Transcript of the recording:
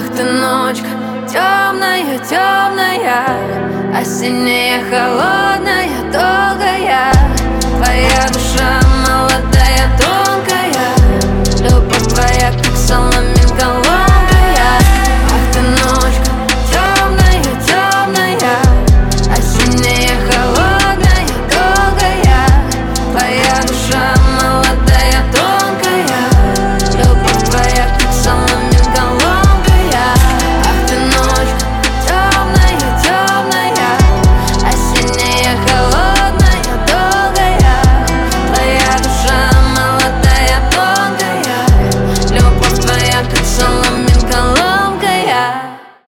Ах ты ночка, темная, темная, осенняя, холодная, долгая. Твоя душа